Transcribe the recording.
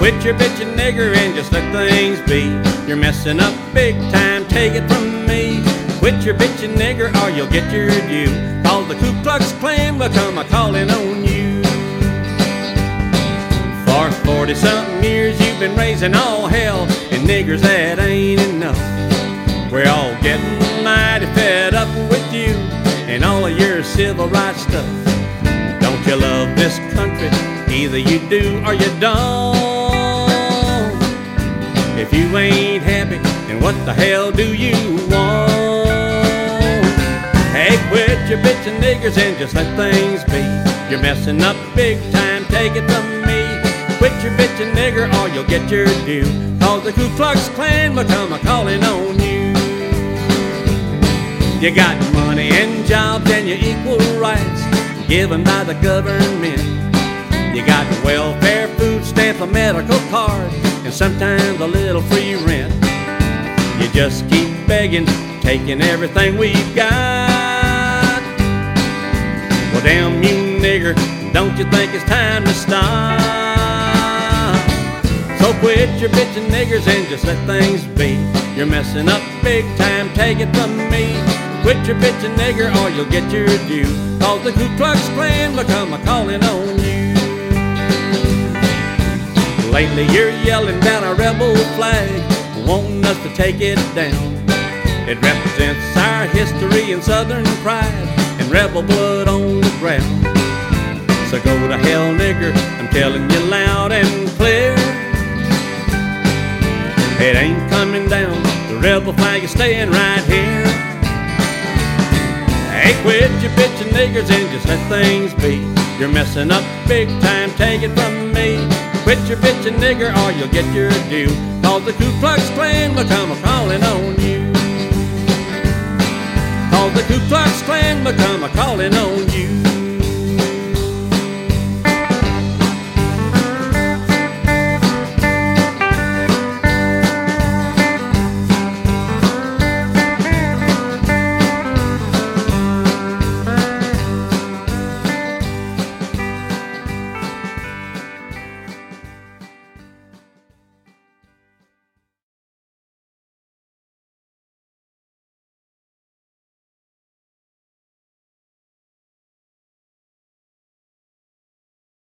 Quit your bitchin' nigger and just let things be. You're messing up big time, take it from me. Quit your bitchin' nigger or you'll get your due. Cause the Ku Klux Klan will come a-callin' on you. For 40-something years you've been raising all hell, and niggers, that ain't enough. We're all getting mighty fed up with you and all of your civil rights stuff. Don't you love this country? Either you do or you don't. If you ain't happy, then what the hell do you want? Hey, quit your bitchin' niggers and just let things be. You're messing up big time, take it from me. Quit your bitchin' nigger or you'll get your due. Cause the Ku Klux Klan will come a-callin' on you. You got money and jobs and your equal rights given by the government. You got welfare, food stamps, a medical card, and sometimes a little free rent. You just keep begging, taking everything we've got. Well, damn you nigger, don't you think it's time to stop? So quit your bitchin' niggers and just let things be. You're messing up big time, take it from me. Quit your bitchin' nigger or you'll get your due. Cause the Ku Klux Klan will come a-callin' on you. Lately you're yelling down a rebel flag, wanting us to take it down. It represents our history and southern pride and rebel blood on the ground. So go to hell, nigger, I'm telling you loud and clear. It ain't coming down, the rebel flag is staying right here. Hey, quit your bitchin' niggers and just let things be. You're messing up big time, take it from me. Quit your bitchin' nigger or you'll get your due. Cause the Ku Klux Klan will come a-callin' on you.